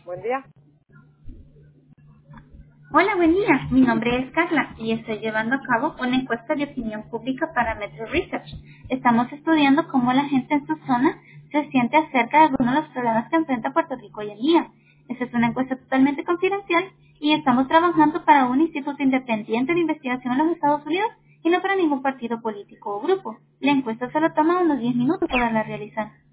Buen día. Hola, buen día. Mi nombre es Carla y estoy llevando a cabo una encuesta de opinión pública para Metro Research. Estamos estudiando cómo la gente en su zona se siente acerca de algunos de los problemas que enfrenta Puerto Rico hoy en día. Esta es una encuesta totalmente confidencial y estamos trabajando para un instituto independiente de investigación en los Estados Unidos y no para ningún partido político o grupo. La encuesta solo toma unos 10 minutos para realizar.